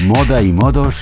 Moda y modos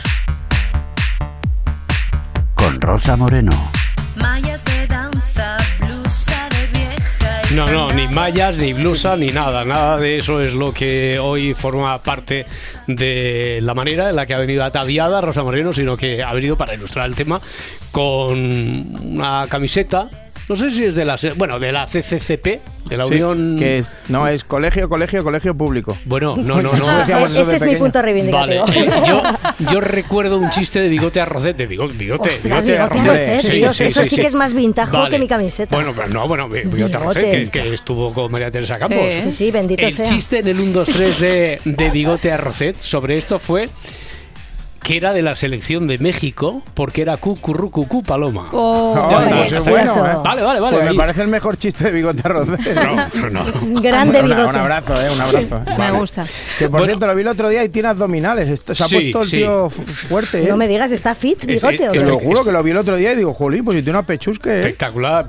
con Rosa Moreno. Mallas de danza, blusa de vieja y No, ni mallas, ni blusa, ni nada de eso es lo que hoy forma parte de la manera en la que ha venido ataviada Rosa Moreno, sino que ha venido para ilustrar el tema con una camiseta. No sé si es de la CCCP, de la Unión... Que es colegio público. Bueno, no. Ese es mi punto reivindicativo. Vale, yo recuerdo un chiste de Bigote Arrocet, Bigote Arrocet, Dios, eso sí que es más vintajo que mi camiseta. Bigote Arrocet, que estuvo con María Teresa Campos. Sí, bendito sea. El chiste en el 1, 2, 3 de Bigote Arrocet sobre esto fue que era de la selección de México porque era cucurrucucú paloma. Bueno, Vale. Pues me parece el mejor chiste de Bigote Arrocet. No. Grande Bigote. Un abrazo. Me gusta. Que por cierto, lo vi el otro día y tiene abdominales. Se ha puesto el tío fuerte. No me digas, ¿está fit Bigote? Te lo juro que lo vi el otro día y digo, jolín, pues si tiene una pechusque. Espectacular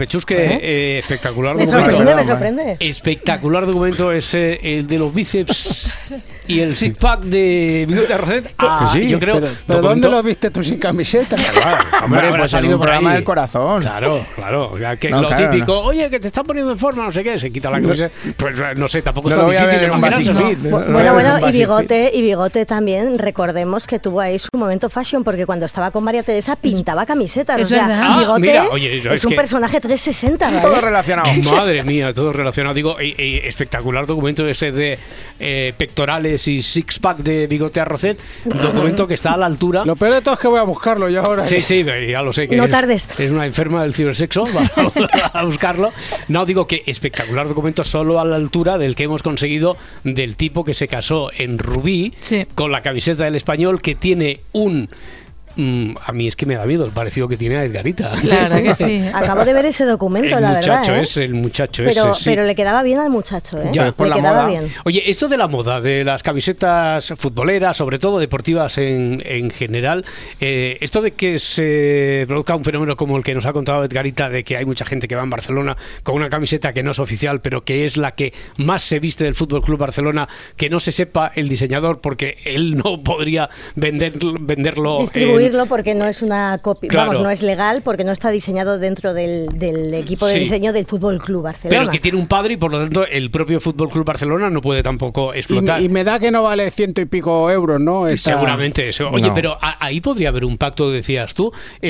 Me sorprende. Espectacular documento es el de los bíceps y el six pack de Bigote Arrocet. Yo creo. ¿Pero dónde lo viste tú sin camiseta? Hombre, pues salido en un programa del corazón. Claro. Típico, oye, que te están poniendo en forma, no sé qué, se quita la camiseta. Pues no sé, tampoco es tan difícil de imaginarse. Bueno, y Bigote también, recordemos que tuvo ahí su momento fashion, porque cuando estaba con María Teresa pintaba camisetas. O sea, Bigote es un personaje 360, ¿vale? Todo relacionado. Madre mía, todo relacionado. Digo, espectacular documento ese de pectorales y six pack de Bigote Arrocet, documento que está a la altura. Lo peor de todo es que voy a buscarlo yo ahora. Sí, ya lo sé. Que no tardes. Es una enferma del cibersexo, vamos a buscarlo. No, digo que espectacular documento solo a la altura del que hemos conseguido del tipo que se casó en Rubí con la camiseta del Español, que tiene un... a mí es que me da miedo el parecido que tiene a Edgarita. Claro que sí. Acabo de ver ese documento, la verdad. El muchacho pero le quedaba bien al muchacho, ¿eh? Ya, le quedaba bien. Oye, esto de la moda, de las camisetas futboleras, sobre todo deportivas en general, esto de que se produzca un fenómeno como el que nos ha contado Edgarita, de que hay mucha gente que va en Barcelona con una camiseta que no es oficial, pero que es la que más se viste del Fútbol Club Barcelona, que no se sepa el diseñador porque él no podría venderlo. Distribuirlo porque no es una copia, claro. No es legal porque no está diseñado dentro del equipo de diseño del Fútbol Club Barcelona. Pero que tiene un padre y por lo tanto el propio Fútbol Club Barcelona no puede tampoco explotar. Y me da que no vale 100 y pico euros, ¿no? Seguramente. Oye, pero ahí podría haber un pacto, decías tú.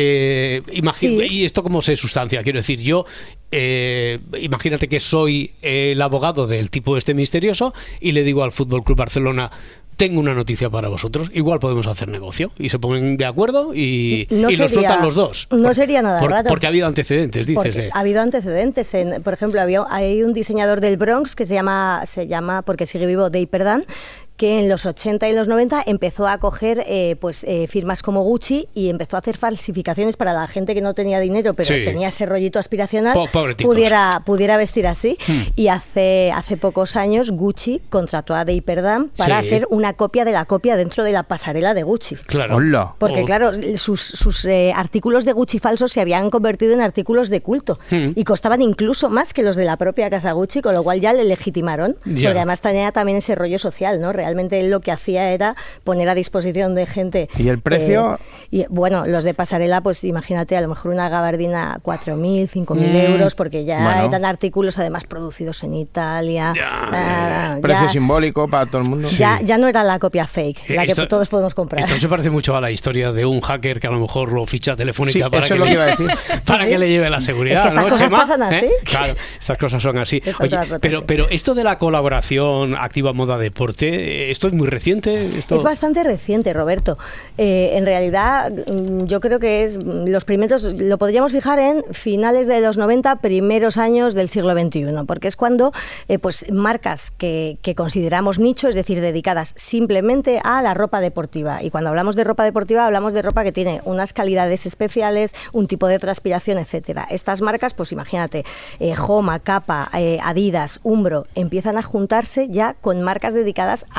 ¿Y esto cómo se sustancia? Quiero decir, yo... imagínate que soy el abogado del tipo este misterioso y le digo al Fútbol Club Barcelona: tengo una noticia para vosotros, igual podemos hacer negocio, y se ponen de acuerdo y los flotan los dos. No sería nada raro. Porque ha habido antecedentes, dices. Ha habido antecedentes. Por ejemplo, hay un diseñador del Bronx que se llama porque sigue vivo, Dave Perdan, que en los 80 y los 90 empezó a coger firmas como Gucci y empezó a hacer falsificaciones para la gente que no tenía dinero, pero tenía ese rollito aspiracional, pudiera vestir así. Y hace pocos años Gucci contrató a Dave Perdan para hacer una copia de la copia dentro de la pasarela de Gucci. Claro. Porque claro, sus artículos de Gucci falsos se habían convertido en artículos de culto y costaban incluso más que los de la propia casa Gucci, con lo cual ya le legitimaron, porque además tenía también ese rollo social, ¿no? Realmente él lo que hacía era poner a disposición de gente. ¿Y el precio? Los de pasarela, pues imagínate, a lo mejor una gabardina 4.000, 5.000 euros, porque ya eran artículos además producidos en Italia. Precio simbólico para todo el mundo. Ya no era la copia fake, la que todos podemos comprar. Esto se parece mucho a la historia de un hacker que a lo mejor lo ficha Telefónica para que le lleve la seguridad. Es que estas cosas pasan así. Claro, estas cosas son así. Oye, pero esto de la colaboración activa moda-deporte, ¿esto es muy reciente? Es bastante reciente, Roberto. En realidad, yo creo que los primeros, lo podríamos fijar en finales de los 90, primeros años del siglo XXI, porque es cuando marcas que consideramos nicho, es decir, dedicadas simplemente a la ropa deportiva. Y cuando hablamos de ropa deportiva, hablamos de ropa que tiene unas calidades especiales, un tipo de transpiración, etcétera. Estas marcas, pues imagínate, Homa, Kappa, Adidas, Umbro, empiezan a juntarse ya con marcas dedicadas a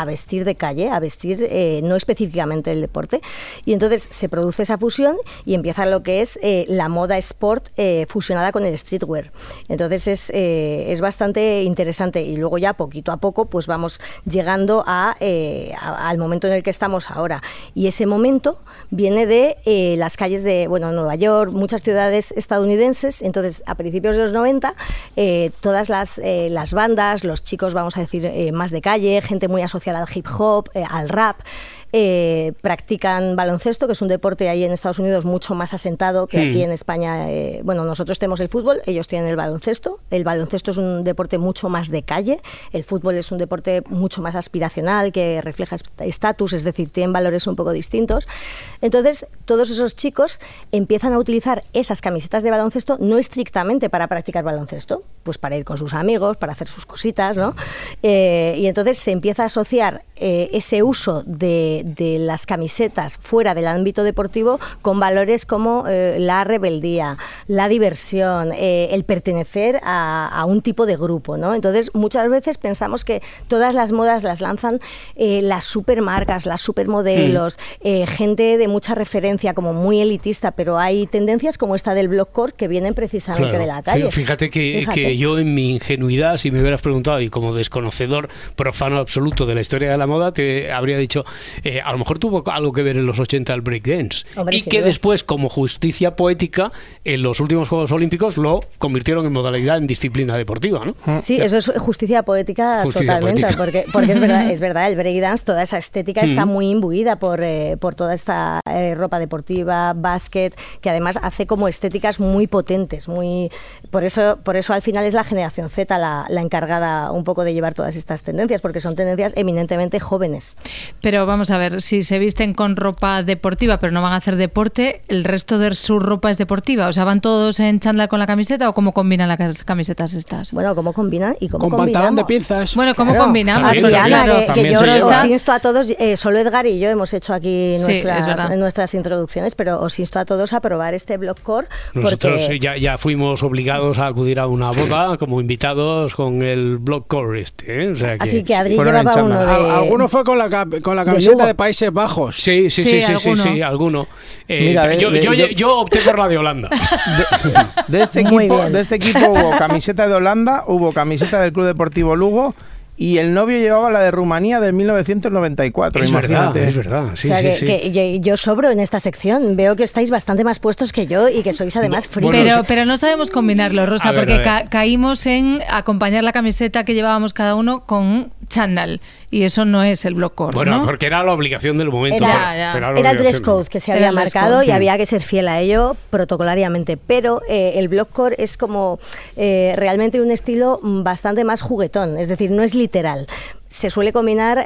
vestir de calle, a vestir no específicamente el deporte. Y entonces se produce esa fusión y empieza lo que es la moda sport fusionada con el streetwear. Entonces es bastante interesante, y luego ya poquito a poco pues vamos llegando al momento en el que estamos ahora. Y ese momento viene de las calles de Nueva York, muchas ciudades estadounidenses. Entonces, a principios de los 90, todas las bandas, los chicos, vamos a decir, más de calle, gente muy asociada al hip hop, al rap, practican baloncesto, que es un deporte ahí en Estados Unidos mucho más asentado que aquí en España. Nosotros tenemos el fútbol, ellos tienen el baloncesto. El baloncesto es un deporte mucho más de calle, el fútbol es un deporte mucho más aspiracional, que refleja estatus, es decir, tienen valores un poco distintos. Entonces, todos esos chicos empiezan a utilizar esas camisetas de baloncesto no estrictamente para practicar baloncesto, pues para ir con sus amigos, para hacer sus cositas, ¿no? Y entonces se empieza a asociar ese uso de las camisetas fuera del ámbito deportivo con valores como la rebeldía, la diversión, el pertenecer a un tipo de grupo, ¿no? Entonces, muchas veces pensamos que todas las modas las lanzan las supermarcas, las supermodelos, gente de mucha referencia, como muy elitista, pero hay tendencias como esta del blockcore que vienen precisamente de la calle. Fíjate que yo, en mi ingenuidad, si me hubieras preguntado, y como desconocedor profano absoluto de la historia de la moda, te habría dicho, a lo mejor tuvo algo que ver en los 80 el breakdance. Y que después, como justicia poética, en los últimos Juegos Olímpicos lo convirtieron en modalidad, en disciplina deportiva, ¿no? Sí, eso es justicia poética totalmente, porque es verdad, el breakdance, toda esa estética está muy imbuida por toda esta ropa deportiva, básquet, que además hace como estéticas muy potentes, por eso al final es la generación Z la encargada un poco de llevar todas estas tendencias, porque son tendencias eminentemente jóvenes. Pero vamos a ver, si se visten con ropa deportiva pero no van a hacer deporte, ¿el resto de su ropa es deportiva? O sea, ¿van todos en chándal con la camiseta o cómo combinan las camisetas estas? Bueno, ¿cómo combinan y cómo con combinamos? pantalón de pinzas. Bueno, ¿cómo combinamos? Que yo os insto a todos, solo Edgar y yo hemos hecho aquí nuestras introducciones, pero os insto a todos a probar este blockcore. Nosotros ya fuimos obligados a acudir a una boda como invitados con el blockcore O sea que, así que Adri llevaba uno de... Alguno fue con la camiseta de Países Bajos. Sí, alguno. Mira, yo opté por la de Holanda. De este equipo hubo camiseta de Holanda, hubo camiseta del Club Deportivo Lugo, y el novio llevaba la de Rumanía de 1994. Es imagínate. verdad. Sí, que yo sobro en esta sección. Veo que estáis bastante más puestos que yo y que sois además frikis. Pero no sabemos combinarlo, Rosa, porque caímos en acompañar la camiseta que llevábamos cada uno con chándal. Y eso no es el blockcore, Bueno, ¿no? porque era la obligación del momento. Era el dress code que se había marcado y había que ser fiel a ello protocolariamente. Pero el blockcore es como realmente un estilo bastante más juguetón, es decir, no es literal. Se suele combinar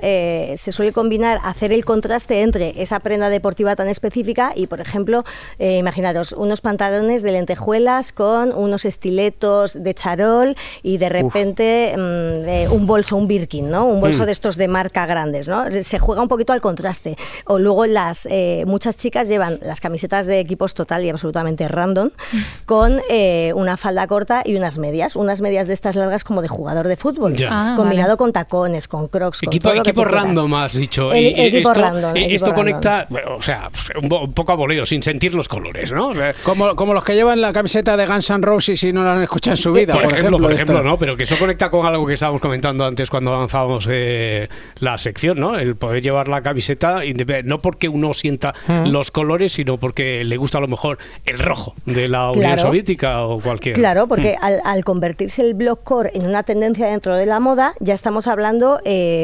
hacer el contraste entre esa prenda deportiva tan específica y, por ejemplo, imaginaros unos pantalones de lentejuelas con unos estiletos de charol y de repente un bolso, un Birkin, ¿no? Un bolso de estos de marca grandes, ¿no? Se juega un poquito al contraste. O luego muchas chicas llevan las camisetas de equipos total y absolutamente random con una falda corta y unas medias de estas largas como de jugador de fútbol, combinado con tacones, con crocs, con todo lo que equipo random, has dicho. Esto conecta, o sea, un poco a voleo, sin sentir los colores, ¿no? Como los que llevan la camiseta de Guns N' Roses y no la han escuchado en su vida. Por ejemplo, ¿no? Pero que eso conecta con algo que estábamos comentando antes cuando avanzábamos la sección, ¿no? El poder llevar la camiseta, no porque uno sienta los colores, sino porque le gusta a lo mejor el rojo de la Unión Soviética o cualquier. Claro, porque al convertirse el blockcore en una tendencia dentro de la moda, ya estamos hablando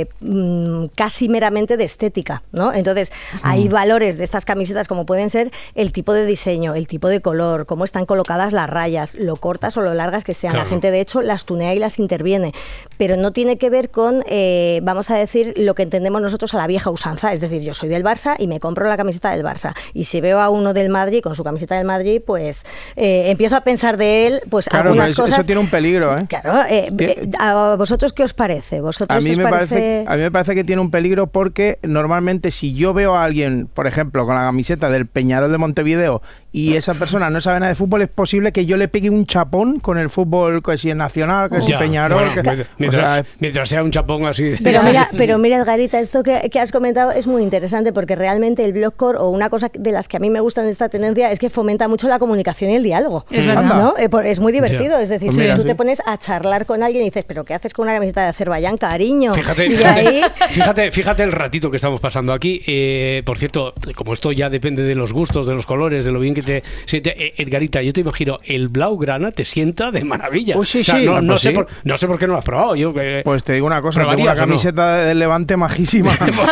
casi meramente de estética, ¿no? Entonces, hay valores de estas camisetas como pueden ser el tipo de diseño, el tipo de color, cómo están colocadas las rayas, lo cortas o lo largas que sean. Claro. La gente, de hecho, las tunea y las interviene, pero no tiene que ver con, vamos a decir, lo que entendemos nosotros a la vieja usanza, es decir, yo soy del Barça y me compro la camiseta del Barça, y si veo a uno del Madrid con su camiseta del Madrid, pues empiezo a pensar de él, pues algunas cosas... Eso tiene un peligro, ¿eh? Claro, ¿a vosotros qué os parece? ¿Vosotros a mí me a mí me parece que tiene un peligro porque normalmente si yo veo a alguien, por ejemplo, con la camiseta del Peñarol de Montevideo y esa persona no sabe nada de fútbol, es posible que yo le pegue un chapón con el fútbol, que si es Nacional, que si es Peñarol. Bueno, mientras sea un chapón así. Pero mira, Edgarita, esto que has comentado es muy interesante porque realmente el blogcore, o una cosa de las que a mí me gusta en esta tendencia, es que fomenta mucho la comunicación y el diálogo. Es verdad. ¿No? Es muy divertido. Es decir, Pues si tú te pones a charlar con alguien y dices, ¿pero qué haces con una camiseta de Azerbaiyán, cariño? Fíjate el ratito que estamos pasando aquí. Por cierto, como esto ya depende de los gustos, de los colores, de lo bien que te siente, Edgarita, yo te imagino, el blaugrana te sienta de maravilla. Sí, o sea, sí. No sé por qué no lo has probado. Yo, pues te digo una cosa, tengo una camiseta del Levante majísima.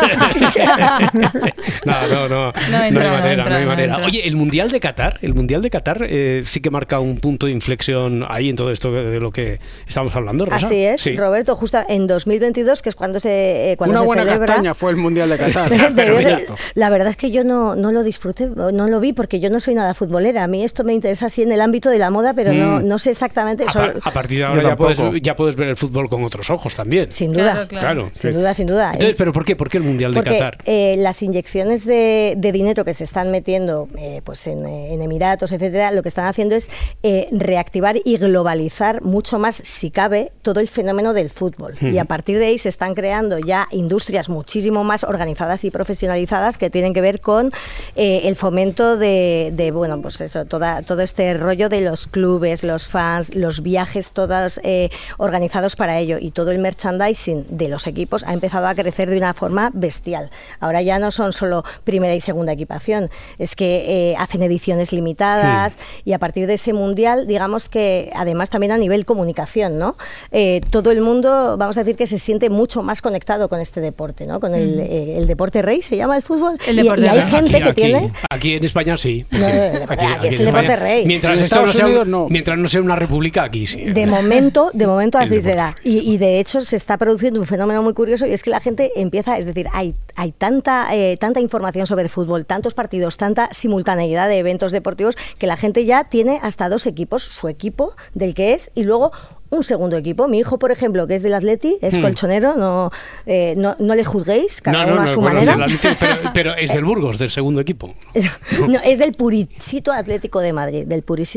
No hay manera. Oye, el Mundial de Qatar sí que marca un punto de inflexión ahí en todo esto de lo que estamos hablando, Rosa. Así es, sí. Roberto, justo en 2022, que es cuando se una buena celebra, castaña fue el Mundial de Qatar. La verdad es que yo no lo disfruté, no lo vi porque yo no soy nada futbolera. A mí esto me interesa así en el ámbito de la moda, pero no sé exactamente. A partir de ahora ya puedes ver el fútbol con otros ojos también. Sin duda. Claro. Sin duda. Entonces, ¿pero por qué? ¿Por qué el Mundial de Qatar? Las inyecciones de dinero que se están metiendo pues en Emiratos, etcétera, lo que están haciendo es reactivar y globalizar mucho más, si cabe, todo el fenómeno del fútbol. Y a partir de ahí se están creando ya industrias muchísimo más organizadas y profesionalizadas que tienen que ver con el fomento de bueno, pues eso, todo este rollo de los clubes, los fans, los viajes, todos organizados para ello, y todo el merchandising de los equipos ha empezado a crecer de una forma bestial. Ahora ya no son solo primera y segunda equipación, es que hacen ediciones limitadas y a partir de ese mundial, digamos que además también a nivel comunicación, ¿no? Todo el mundo, vamos a decir que se siente mucho más conectado con este deporte, ¿no? Con el deporte rey, ¿se llama el fútbol? El deporte y hay rey. gente que tiene... Aquí en España sí. Aquí es el deporte rey. Mientras no sea una república, aquí sí. De momento así será. Y de hecho se está produciendo un fenómeno muy curioso, y es que la gente empieza, es decir, hay tanta información sobre el fútbol, tantos partidos, tanta simultaneidad de eventos deportivos, que la gente ya tiene hasta dos equipos, su equipo del que es, y luego un segundo equipo. Mi hijo, por ejemplo, que es del Atleti, es colchonero, no le juzguéis, cada uno a su manera. Pero es del Burgos, del segundo equipo. No, es del Purísito Atlético de Madrid,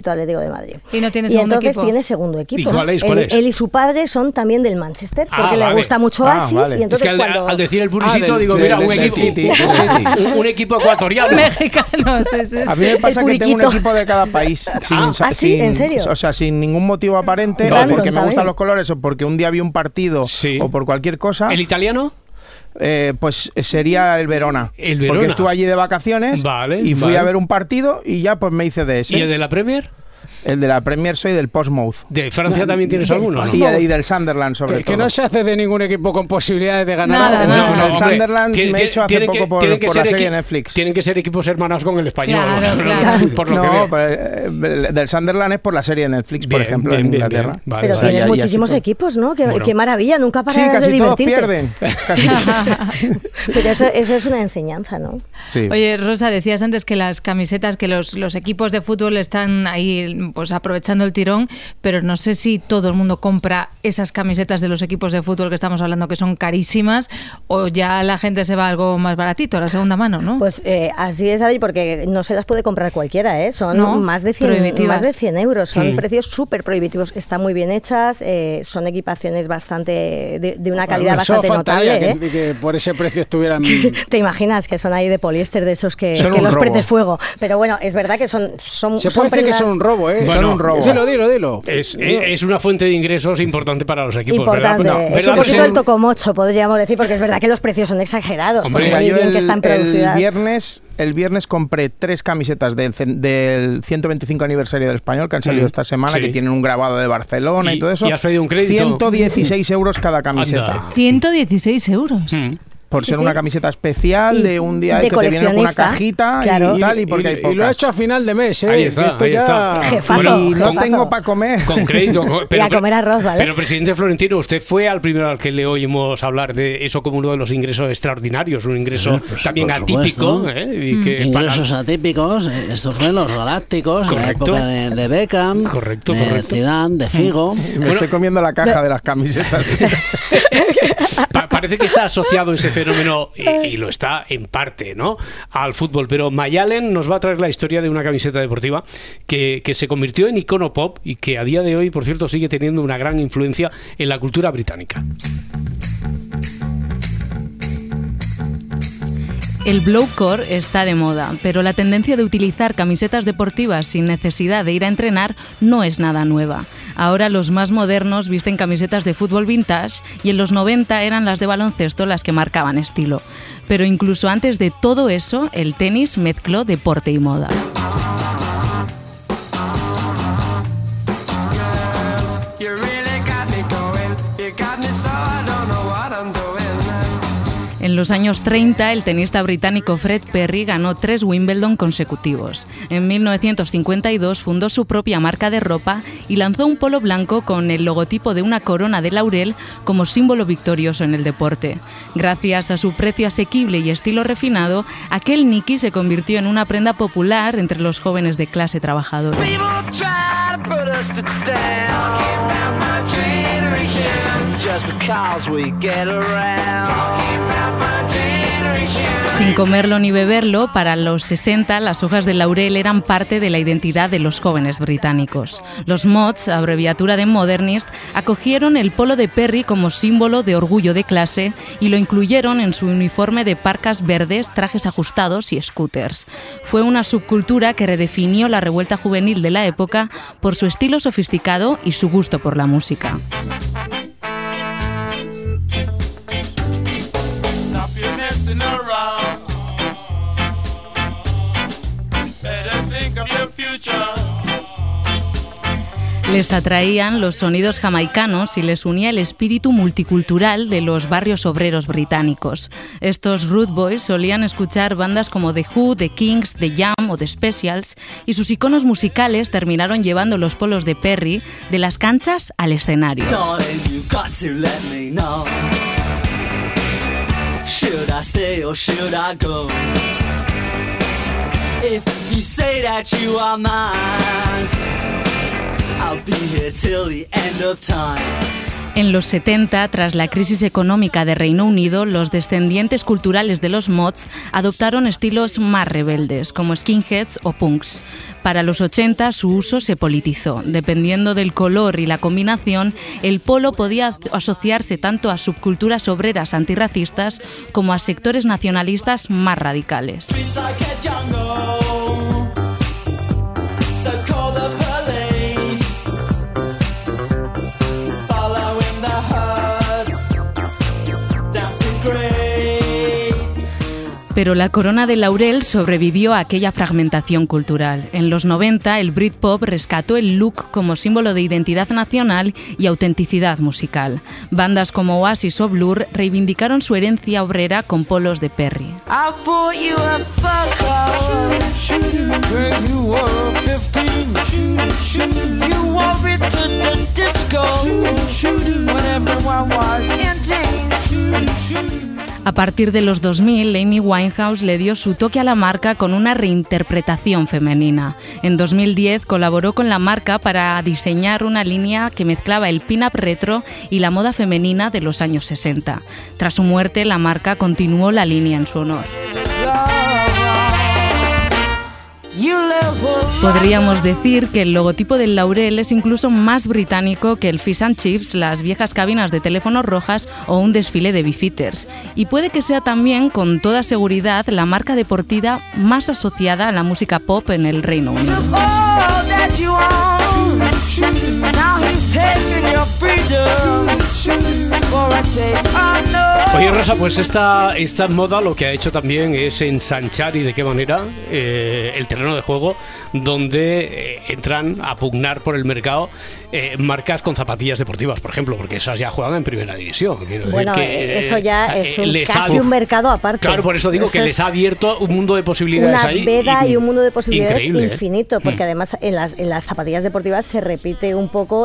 Y no tiene segundo entonces equipo. Tiene segundo equipo. ¿Y cuál es? Él y su padre son también del Manchester, porque le gusta mucho Oasis, y entonces es que al decir el Purísito digo, mira, un equipo ecuatoriano. Mexicano, sí. A mí me pasa que tengo un equipo de cada país. ¿Sí? ¿En serio? O sea, sin ningún motivo aparente, porque me gustan los colores, o porque un día vi un partido, o por cualquier cosa. ¿El italiano? Pues sería el Verona. Porque estuve allí de vacaciones y fui a ver un partido y ya pues me hice de ese. ¿Y el de la Premier? El de la Premier soy del Portsmouth. ¿De Francia también tienes alguno? ¿No? Y del Sunderland, sobre todo. Que no se hace de ningún equipo con posibilidades de ganar. No, el Sunderland me he hecho hace poco por la serie de Netflix. Tienen que ser equipos hermanos con el español. Claro. Por lo que veo. Del Sunderland es por la serie de Netflix, por ejemplo, en Inglaterra. Vale, pero tienes muchísimos equipos, ¿no? Qué maravilla, nunca paras de divertirte. Casi todos pierden. Pero eso es una enseñanza, ¿no? Sí. Oye, Rosa, decías antes que las camisetas, que los equipos de fútbol están ahí pues aprovechando el tirón, pero no sé si todo el mundo compra esas camisetas de los equipos de fútbol que estamos hablando, que son carísimas, o ya la gente se va a algo más baratito, a la segunda mano, ¿no? Pues así es, Adri, porque no se las puede comprar cualquiera, ¿eh? Son más de 100 euros, son precios súper prohibitivos, están muy bien hechas, son equipaciones bastante de una calidad bastante notable. Que por ese precio estuvieran... Te imaginas que son ahí de poliéster, de esos que los prendes fuego, pero bueno, es verdad que son se puede decir que son un robo, ¿eh? Bueno, un robo. Dilo. Es una fuente de ingresos importante para los equipos. Importante. ¿Verdad? Es un poquito el tocomocho, podríamos decir, porque es verdad que los precios son exagerados. Hombre, muy bien que están producidas. El viernes compré 3 camisetas del 125 aniversario del Español que han salido esta semana, que tienen un grabado de Barcelona y todo eso. ¿Y has pedido un crédito? 116 euros cada camiseta. Anda. 116 euros. Por ser una camiseta especial de un día de que te viene con una cajita claro. y tal, y porque hay pocas. Y lo ha hecho a final de mes, ¿eh? Ahí está. Jefazo. Y no tengo para comer. Con crédito. Y a comer arroz, ¿vale? Pero, presidente Florentino, usted fue al primero al que le oímos hablar de eso como uno de los ingresos extraordinarios, un ingreso también atípico. Y que ingresos atípicos. Esto fue en los Galácticos, en la época de Beckham, de Zidane, de Figo. Me estoy comiendo la caja de las camisetas. parece que está asociado ese fenómeno, y lo está en parte, ¿no?, al fútbol. Pero Mayalen nos va a traer la historia de una camiseta deportiva que se convirtió en icono pop y que a día de hoy, por cierto, sigue teniendo una gran influencia en la cultura británica. El blowcore está de moda, pero la tendencia de utilizar camisetas deportivas sin necesidad de ir a entrenar no es nada nueva. Ahora los más modernos visten camisetas de fútbol vintage y en los 90 eran las de baloncesto las que marcaban estilo. Pero incluso antes de todo eso, el tenis mezcló deporte y moda. En los años 30, el tenista británico Fred Perry ganó 3 Wimbledon consecutivos. En 1952 fundó su propia marca de ropa y lanzó un polo blanco con el logotipo de una corona de laurel como símbolo victorioso en el deporte. Gracias a su precio asequible y estilo refinado, aquel Nike se convirtió en una prenda popular entre los jóvenes de clase trabajadora. Sin comerlo ni beberlo, para los 60 las hojas de laurel eran parte de la identidad de los jóvenes británicos. Los Mods, abreviatura de Modernist, acogieron el polo de Perry como símbolo de orgullo de clase y lo incluyeron en su uniforme de parcas verdes, trajes ajustados y scooters. Fue una subcultura que redefinió la revuelta juvenil de la época por su estilo sofisticado y su gusto por la música. Les atraían los sonidos jamaicanos y les unía el espíritu multicultural de los barrios obreros británicos. Estos Rude Boys solían escuchar bandas como The Who, The Kings, The Jam o The Specials, y sus iconos musicales terminaron llevando los polos de Perry de las canchas al escenario. If you say that you are mine, I'll be here till the end of time. En los 70, tras la crisis económica de Reino Unido, los descendientes culturales de los Mods adoptaron estilos más rebeldes, como skinheads o punks. Para los 80, su uso se politizó. Dependiendo del color y la combinación, el polo podía asociarse tanto a subculturas obreras antirracistas como a sectores nacionalistas más radicales. Pero la corona de laurel sobrevivió a aquella fragmentación cultural. En los 90, el Britpop rescató el look como símbolo de identidad nacional y autenticidad musical. Bandas como Oasis o Blur reivindicaron su herencia obrera con polos de Perry. A partir de los 2000, Amy Winehouse le dio su toque a la marca con una reinterpretación femenina. En 2010 colaboró con la marca para diseñar una línea que mezclaba el pin-up retro y la moda femenina de los años 60. Tras su muerte, la marca continuó la línea en su honor. Podríamos decir que el logotipo del laurel es incluso más británico que el Fish and Chips, las viejas cabinas de teléfonos rojas o un desfile de Beefeaters. Y puede que sea también, con toda seguridad, la marca deportiva más asociada a la música pop en el Reino Unido. Oye, Rosa, pues esta moda lo que ha hecho también es ensanchar, y de qué manera, el terreno de juego donde entran a pugnar por el mercado marcas con zapatillas deportivas, por ejemplo, porque esas ya juegan en primera división. Bueno, eso ya es casi un mercado aparte. Claro, por eso digo eso que les ha abierto un mundo de posibilidades ahí. Una veda y un mundo de posibilidades increíble, infinito, porque además en las zapatillas deportivas se repite un poco lo que está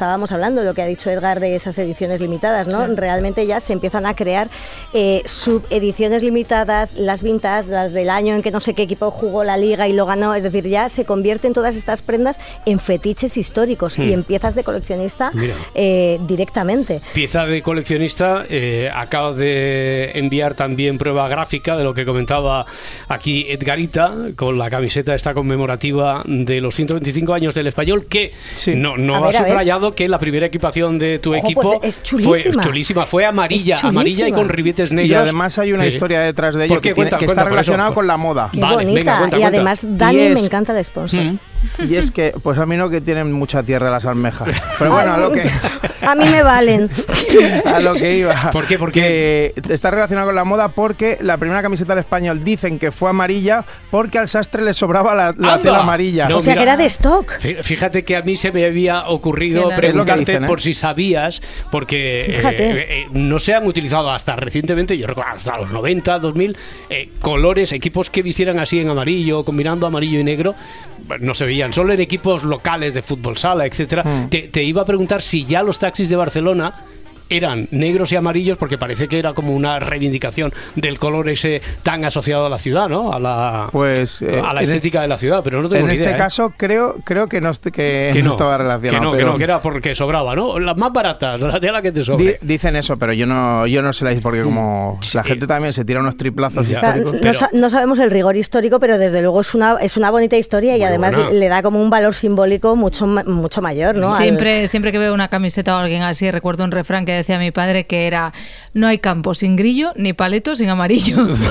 estábamos hablando, lo que ha dicho Edgar de esas ediciones limitadas, ¿no? Sí. Realmente ya se empiezan a crear subediciones limitadas, las vintage, las del año en que no sé qué equipo jugó la liga y lo ganó, es decir, ya se convierten todas estas prendas en fetiches históricos y en piezas de coleccionista directamente. Pieza de coleccionista, acabo de enviar también prueba gráfica de lo que comentaba aquí Edgarita, con la camiseta esta conmemorativa de los 125 años del Español, que no ha subrayado que la primera equipación de tu equipo pues es chulísima. Fue amarilla y con ribetes negros. Y además hay una historia detrás de ello que está relacionada con la moda. Qué bonita. Cuenta. Y además Dani me encanta el sponsor. Y es que, pues a mí no, que tienen mucha tierra las almejas. Pero bueno, a lo que... A mí me valen. A lo que iba. ¿Por qué? Que está relacionado con la moda porque la primera camiseta del Español dicen que fue amarilla porque al sastre le sobraba la tela amarilla. No, o sea, que era de stock. Fíjate que a mí se me había ocurrido preguntarte dicen, por si sabías, porque no se han utilizado hasta recientemente, yo recuerdo hasta los 90, 2000, colores, equipos que vistieran así en amarillo, combinando amarillo y negro, no se veían, solo en equipos locales de fútbol sala, etcétera. Te iba a preguntar si ya los taxis de Barcelona eran negros y amarillos, porque parece que era como una reivindicación del color ese tan asociado a la ciudad, ¿no? A la estética de la ciudad, pero no tengo ni idea. En este caso creo que no estaba relacionado. Que era porque sobraba, ¿no? Las más baratas, la tela que te sobre. Dicen eso, pero yo no sé la hice porque como la gente también se tira unos triplazos históricos. No sabemos el rigor histórico, pero desde luego es una bonita historia y además le da como un valor simbólico mucho mayor, ¿no? Siempre que veo una camiseta o alguien así, recuerdo un refrán que decía mi padre que era: no hay campo sin grillo ni paleto sin amarillo.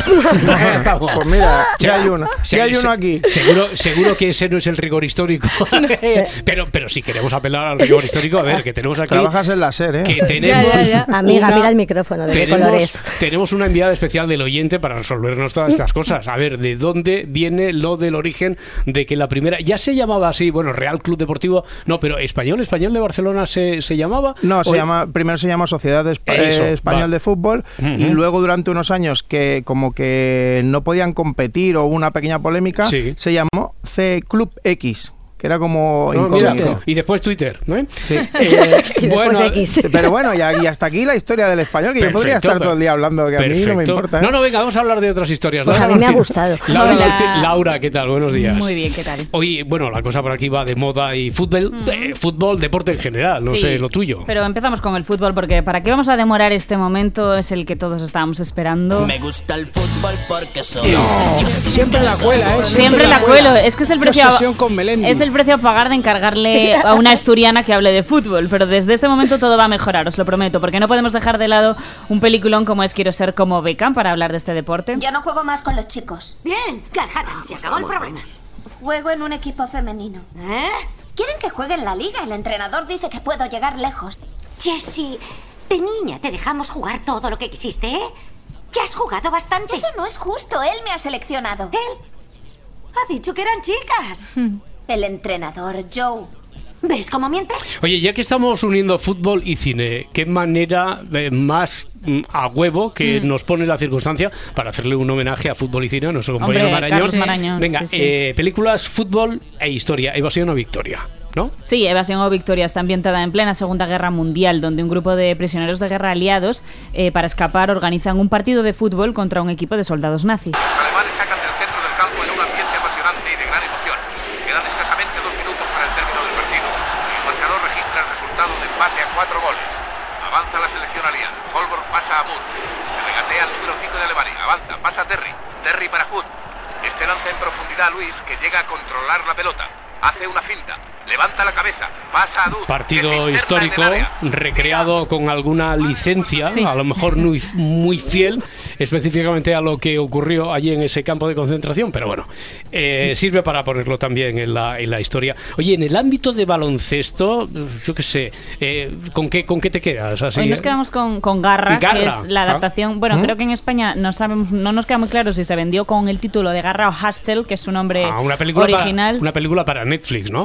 Pues mira, hay uno aquí. Seguro que ese no es el rigor histórico. pero si queremos apelar al rigor histórico, a ver, que tenemos aquí. Trabajas en la SER, ¿eh? Que tenemos Amiga, mira el micrófono de colores. Tenemos una enviada especial del oyente para resolvernos todas estas cosas. A ver, ¿de dónde viene lo del origen de que la primera ya se llamaba así? Bueno, Real Club Deportivo, no, pero Español de Barcelona se llamaba. No, primero se llama Sociedad Español de Fútbol y luego durante unos años que como que no podían competir o hubo una pequeña polémica, se llamó C Club X, que era como incógnito. Y después Twitter, ¿no? Sí. Bueno, X. Pero bueno, y hasta aquí la historia del Español, que yo podría estar todo el día hablando, que a mí no me importa. No, venga, vamos a hablar de otras historias. Pues a mí me ha gustado. Laura, ¿qué tal? Buenos días. Muy bien, ¿qué tal? Hoy, bueno, la cosa por aquí va de moda y fútbol, deporte en general, no sé, lo tuyo. Pero empezamos con el fútbol, porque ¿para qué vamos a demorar este momento? Es el que todos estábamos esperando. Me gusta el fútbol porque soy... Siempre la cuela, ¿eh? Siempre la cuelo. Es que es el precio... Es el precio a pagar de encargarle a una asturiana que hable de fútbol, pero desde este momento todo va a mejorar, os lo prometo, porque no podemos dejar de lado un peliculón como es Quiero ser como Beckham para hablar de este deporte. Yo no juego más con los chicos. Bien, Calhanan, se acabó el problema. Juego en un equipo femenino. ¿Eh? Quieren que juegue en la liga, el entrenador dice que puedo llegar lejos. Jessie, de niña te dejamos jugar todo lo que quisiste, ¿eh? Ya has jugado bastante. Eso no es justo, él me ha seleccionado. Él ha dicho que eran chicas. El entrenador, Joe. ¿Ves cómo miente? Oye, ya que estamos uniendo fútbol y cine, ¿qué manera más a huevo que nos pone la circunstancia para hacerle un homenaje a fútbol y cine a nuestro compañero Marañón? Venga, películas, fútbol e historia, evasión o victoria, ¿no? Sí, Evasión o Victoria está ambientada en plena Segunda Guerra Mundial, donde un grupo de prisioneros de guerra aliados, para escapar, organizan un partido de fútbol contra un equipo de soldados nazis. Los alemanes sacan del centro del campo en un ambiente apasionante y de gran emoción. Quedan escasamente 2 minutos para el término del partido. El marcador registra el resultado de empate a 4 goles. Avanza la selección aliada. Holborn pasa a Moore. Se regatea al número 5 de Alemania. Avanza, pasa a Terry. Terry para Hood. Este lanza en profundidad a Luis, que llega a controlar la pelota. Hace una finta, levanta la cabeza, pasa a Dud. Partido histórico, recreado con alguna licencia, a lo mejor muy fiel específicamente a lo que ocurrió allí en ese campo de concentración, pero bueno, sirve para ponerlo también en la historia. Oye, en el ámbito de baloncesto, yo qué sé, ¿con qué te quedas? Así, hoy nos quedamos con Garra, que es la adaptación. Bueno, creo que en España no nos queda muy claro si se vendió con el título de Garra o Hustle, que es su nombre una película original. Una película para Netflix, ¿no? Sí, para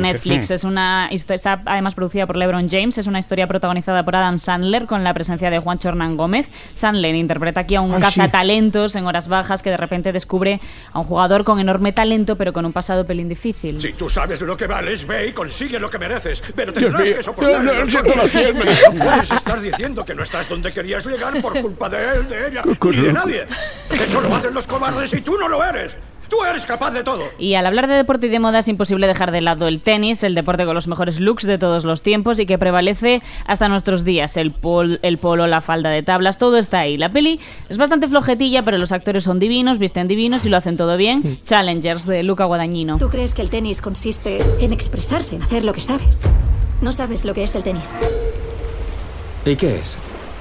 Netflix. Está además producida por LeBron James. Es una historia protagonizada por Adam Sandler con la presencia de Juancho Hernán Gómez. Sandler interpreta aquí a un cazatalentos en horas bajas que de repente descubre a un jugador con enorme talento pero con un pasado pelín difícil. Si tú sabes lo que vales, ve y consigue lo que mereces, pero tendrás que soportar. No puedes estar diciendo que no estás donde querías llegar por culpa de él, de ella y de nadie. Eso lo hacen los cobardes y tú no lo eres. Tú eres capaz de todo. Y al hablar de deporte y de moda es imposible dejar de lado el tenis, el deporte con los mejores looks de todos los tiempos y que prevalece hasta nuestros días. El polo, la falda de tablas, todo está ahí. La peli es bastante flojetilla, pero los actores son divinos, visten divinos y lo hacen todo bien. Challengers, de Luca Guadagnino. ¿Tú crees que el tenis consiste en expresarse, en hacer lo que sabes? No sabes lo que es el tenis. ¿Y qué es?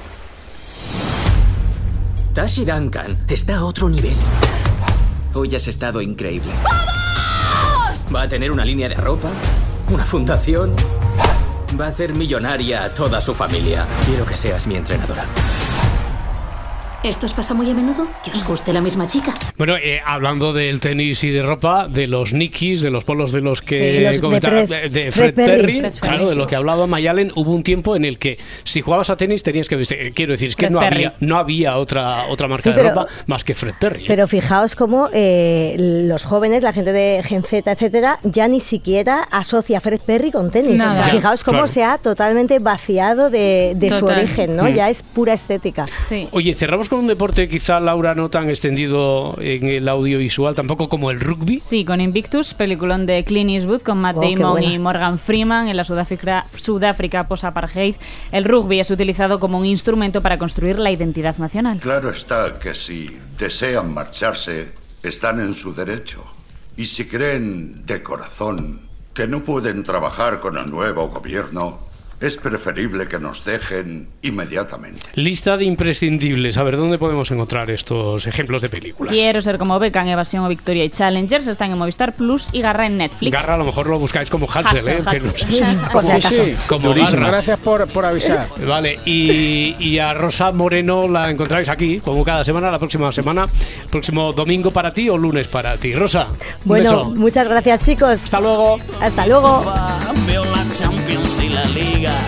Tashi Duncan está a otro nivel. Hoy has estado increíble. ¡Vamos! Va a tener una línea de ropa, una fundación. Va a hacer millonaria a toda su familia. Quiero que seas mi entrenadora. ¿Esto os pasa muy a menudo? ¿Que os guste la misma chica? Bueno, hablando del tenis y de ropa, de los Nikis, de los polos de los que sí, comentaba, de Fred Perry, claro, de lo que hablaba Mayalen, hubo un tiempo en el que si jugabas a tenis tenías que vestir, quiero decir, es que no había otra marca de ropa más que Fred Perry. Pero fijaos cómo los jóvenes, la gente de Gen Z, etcétera, ya ni siquiera asocia a Fred Perry con tenis. Nada. Fijaos cómo se ha totalmente vaciado de su origen, ¿no? Ya es pura estética. Sí. Oye, cerramos con un deporte quizá, Laura, no tan extendido en el audiovisual, tampoco como el rugby. Sí, con Invictus, peliculón de Clint Eastwood con Matt Damon y Morgan Freeman en la Sudáfrica post-apartheid. El rugby es utilizado como un instrumento para construir la identidad nacional. Claro está que si desean marcharse, están en su derecho. Y si creen de corazón que no pueden trabajar con el nuevo gobierno, es preferible que nos dejen inmediatamente. Lista de imprescindibles. A ver, ¿dónde podemos encontrar estos ejemplos de películas? Quiero ser como Beckham, Evasión o Victoria y Challengers están en Movistar Plus y Garra en Netflix. Garra a lo mejor lo buscáis como Hansel, que no sé. Como Garra. Gracias por avisar. Vale, y a Rosa Moreno la encontráis aquí, como cada semana, la próxima semana, próximo domingo para ti o lunes para ti. Rosa, bueno, muchas gracias, chicos. Hasta luego. Hasta luego. Veo la Champions y la Liga.